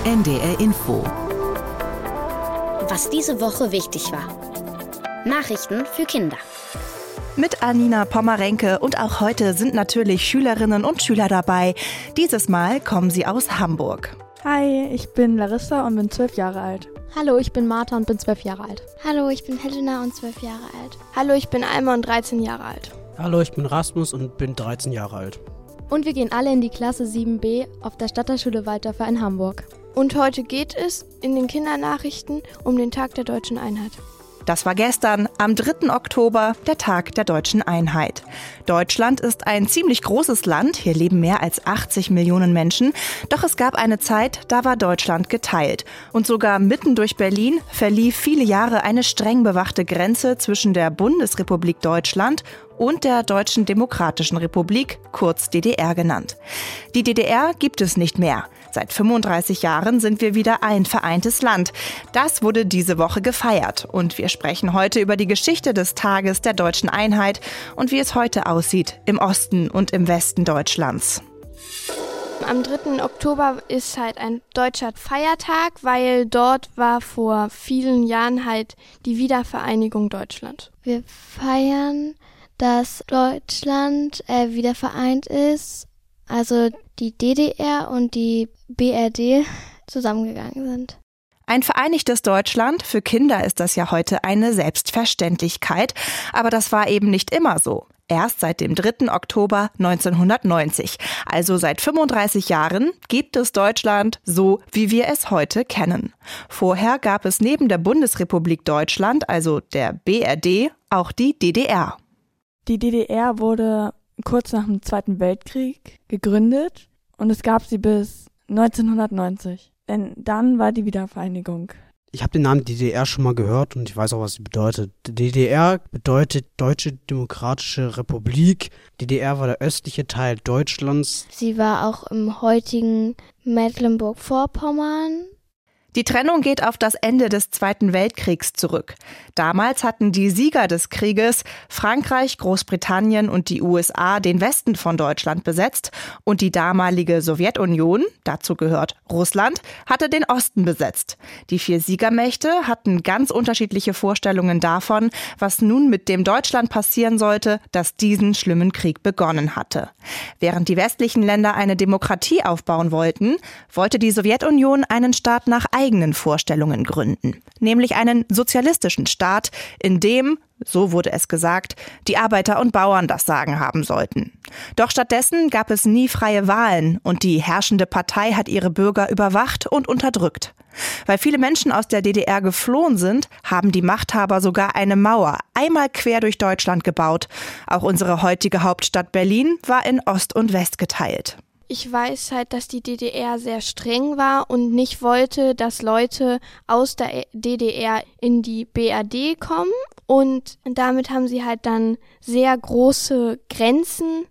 NDR Info. Was diese Woche wichtig war. Nachrichten für Kinder. Mit Anina Pommerenke und auch heute sind natürlich Schülerinnen und Schüler dabei. Dieses Mal kommen sie aus Hamburg. Hi, ich bin Larissa und bin 12 Jahre alt. Hallo, ich bin Martha und bin 12 Jahre alt. Hallo, ich bin Helena und 12 Jahre alt. Hallo, ich bin Alma und 13 Jahre alt. Hallo, ich bin Rasmus und bin 13 Jahre alt. Und wir gehen alle in die Klasse 7b auf der Stadtteilschule Waldorfer in Hamburg. Und heute geht es in den Kindernachrichten um den Tag der Deutschen Einheit. Das war gestern, am 3. Oktober, der Tag der Deutschen Einheit. Deutschland ist ein ziemlich großes Land, hier leben mehr als 80 Millionen Menschen. Doch es gab eine Zeit, da war Deutschland geteilt. Und sogar mitten durch Berlin verlief viele Jahre eine streng bewachte Grenze zwischen der Bundesrepublik Deutschland und der Deutschen Demokratischen Republik, kurz DDR genannt. Die DDR gibt es nicht mehr. Seit 35 Jahren sind wir wieder ein vereintes Land. Das wurde diese Woche gefeiert. Und wir sprechen heute über die Geschichte des Tages der Deutschen Einheit und wie es heute aussieht im Osten und im Westen Deutschlands. Am 3. Oktober ist halt ein deutscher Feiertag, weil dort war vor vielen Jahren halt die Wiedervereinigung Deutschlands. Wir feiern, dass Deutschland wieder vereint ist, also die DDR und die BRD zusammengegangen sind. Ein vereinigtes Deutschland, für Kinder ist das ja heute eine Selbstverständlichkeit, aber das war eben nicht immer so. Erst seit dem 3. Oktober 1990, also seit 35 Jahren, gibt es Deutschland so, wie wir es heute kennen. Vorher gab es neben der Bundesrepublik Deutschland, also der BRD, auch die DDR. Die DDR wurde kurz nach dem Zweiten Weltkrieg gegründet und es gab sie bis 1990. Denn dann war die Wiedervereinigung. Ich habe den Namen DDR schon mal gehört und ich weiß auch, was sie bedeutet. DDR bedeutet Deutsche Demokratische Republik. DDR war der östliche Teil Deutschlands. Sie war auch im heutigen Mecklenburg-Vorpommern. Die Trennung geht auf das Ende des Zweiten Weltkriegs zurück. Damals hatten die Sieger des Krieges, Frankreich, Großbritannien und die USA, den Westen von Deutschland besetzt und die damalige Sowjetunion, dazu gehört Russland, hatte den Osten besetzt. Die 4 Siegermächte hatten ganz unterschiedliche Vorstellungen davon, was nun mit dem Deutschland passieren sollte, das diesen schlimmen Krieg begonnen hatte. Während die westlichen Länder eine Demokratie aufbauen wollten, wollte die Sowjetunion einen Staat nach eigenen Vorstellungen gründen, nämlich einen sozialistischen Staat, in dem, so wurde es gesagt, die Arbeiter und Bauern das Sagen haben sollten. Doch stattdessen gab es nie freie Wahlen und die herrschende Partei hat ihre Bürger überwacht und unterdrückt. Weil viele Menschen aus der DDR geflohen sind, haben die Machthaber sogar eine Mauer einmal quer durch Deutschland gebaut. Auch unsere heutige Hauptstadt Berlin war in Ost und West geteilt. Ich weiß halt, dass die DDR sehr streng war und nicht wollte, dass Leute aus der DDR in die BRD kommen. Und damit haben sie halt dann sehr große Grenzen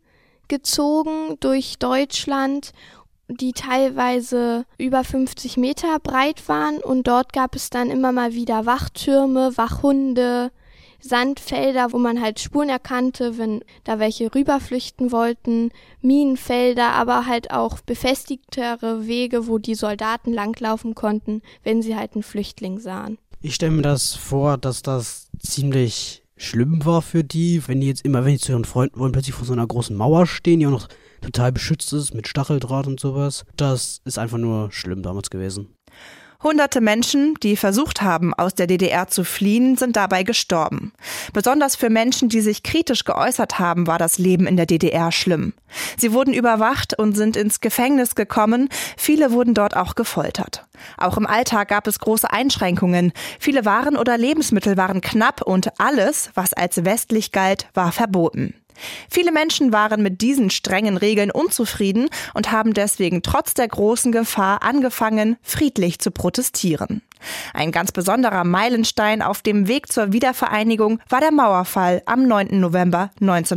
gezogen durch Deutschland, die teilweise über 50 Meter breit waren. Und dort gab es dann immer mal wieder Wachtürme, Wachhunde, Sandfelder, wo man halt Spuren erkannte, wenn da welche rüberflüchten wollten, Minenfelder, aber halt auch befestigtere Wege, wo die Soldaten langlaufen konnten, wenn sie halt einen Flüchtling sahen. Ich stelle mir das vor, dass das ziemlich schlimm war für die, wenn die zu ihren Freunden wollen, plötzlich vor so einer großen Mauer stehen, die auch noch total beschützt ist mit Stacheldraht und sowas. Das ist einfach nur schlimm damals gewesen. Hunderte Menschen, die versucht haben, aus der DDR zu fliehen, sind dabei gestorben. Besonders für Menschen, die sich kritisch geäußert haben, war das Leben in der DDR schlimm. Sie wurden überwacht und sind ins Gefängnis gekommen. Viele wurden dort auch gefoltert. Auch im Alltag gab es große Einschränkungen. Viele Waren oder Lebensmittel waren knapp und alles, was als westlich galt, war verboten. Viele Menschen waren mit diesen strengen Regeln unzufrieden und haben deswegen trotz der großen Gefahr angefangen, friedlich zu protestieren. Ein ganz besonderer Meilenstein auf dem Weg zur Wiedervereinigung war der Mauerfall am 9. November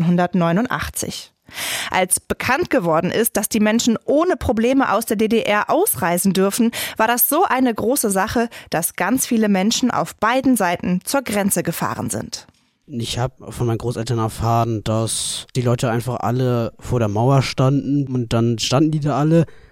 1989. Als bekannt geworden ist, dass die Menschen ohne Probleme aus der DDR ausreisen dürfen, war das so eine große Sache, dass ganz viele Menschen auf beiden Seiten zur Grenze gefahren sind. Ich habe von meinen Großeltern erfahren, dass die Leute einfach alle vor der Mauer standen und dann standen die da alle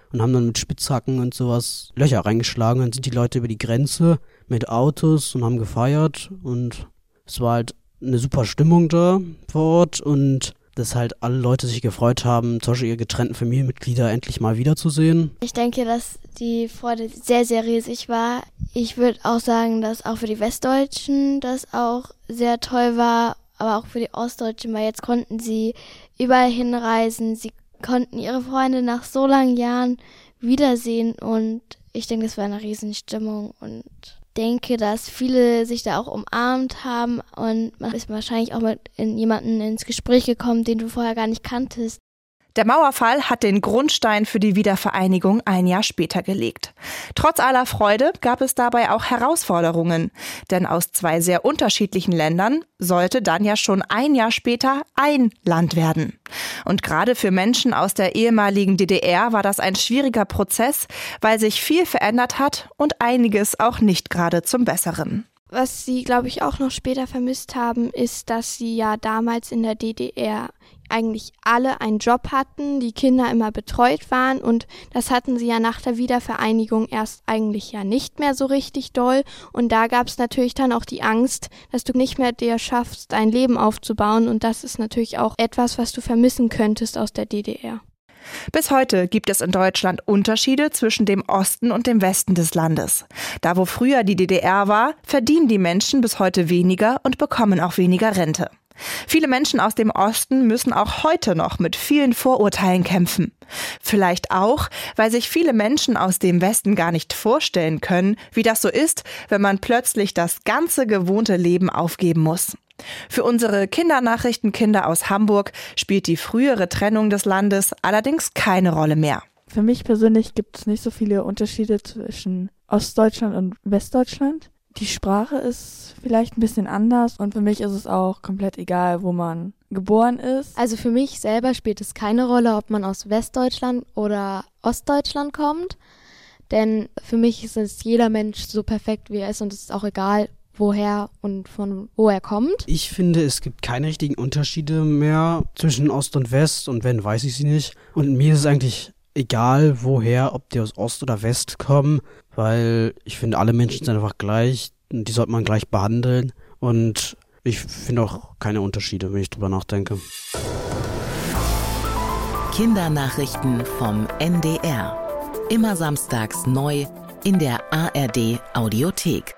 und haben dann mit Spitzhacken und sowas Löcher reingeschlagen. Dann sind die Leute über die Grenze mit Autos und haben gefeiert und es war halt eine super Stimmung da vor Ort und dass halt alle Leute sich gefreut haben, zum Beispiel ihre getrennten Familienmitglieder endlich mal wiederzusehen. Ich denke, dass die Freude sehr, sehr riesig war. Ich würde auch sagen, dass auch für die Westdeutschen das auch sehr toll war, aber auch für die Ostdeutschen, weil jetzt konnten sie überall hinreisen, sie konnten ihre Freunde nach so langen Jahren wiedersehen und ich denke, das war eine Riesenstimmung und denke, dass viele sich da auch umarmt haben und man ist wahrscheinlich auch mit jemandem ins Gespräch gekommen, den du vorher gar nicht kanntest. Der Mauerfall hat den Grundstein für die Wiedervereinigung ein Jahr später gelegt. Trotz aller Freude gab es dabei auch Herausforderungen, denn aus 2 sehr unterschiedlichen Ländern sollte dann ja schon ein Jahr später ein Land werden. Und gerade für Menschen aus der ehemaligen DDR war das ein schwieriger Prozess, weil sich viel verändert hat und einiges auch nicht gerade zum Besseren. Was sie, glaube ich, auch noch später vermisst haben, ist, dass sie ja damals in der DDR eigentlich alle einen Job hatten, die Kinder immer betreut waren und das hatten sie ja nach der Wiedervereinigung erst eigentlich ja nicht mehr so richtig doll und da gab es natürlich dann auch die Angst, dass du nicht mehr dir schaffst, dein Leben aufzubauen und das ist natürlich auch etwas, was du vermissen könntest aus der DDR. Bis heute gibt es in Deutschland Unterschiede zwischen dem Osten und dem Westen des Landes. Da, wo früher die DDR war, verdienen die Menschen bis heute weniger und bekommen auch weniger Rente. Viele Menschen aus dem Osten müssen auch heute noch mit vielen Vorurteilen kämpfen. Vielleicht auch, weil sich viele Menschen aus dem Westen gar nicht vorstellen können, wie das so ist, wenn man plötzlich das ganze gewohnte Leben aufgeben muss. Für unsere Kindernachrichtenkinder aus Hamburg spielt die frühere Trennung des Landes allerdings keine Rolle mehr. Für mich persönlich gibt es nicht so viele Unterschiede zwischen Ostdeutschland und Westdeutschland. Die Sprache ist vielleicht ein bisschen anders und für mich ist es auch komplett egal, wo man geboren ist. Also für mich selber spielt es keine Rolle, ob man aus Westdeutschland oder Ostdeutschland kommt, denn für mich ist es jeder Mensch so perfekt, wie er ist und es ist auch egal, woher und von wo er kommt. Ich finde, es gibt keine richtigen Unterschiede mehr zwischen Ost und West und wenn, weiß ich sie nicht. Und mir ist es eigentlich egal, woher, ob die aus Ost oder West kommen, weil ich finde, alle Menschen sind einfach gleich und die sollte man gleich behandeln und ich finde auch keine Unterschiede, wenn ich drüber nachdenke. Kindernachrichten vom NDR. Immer samstags neu in der ARD Audiothek.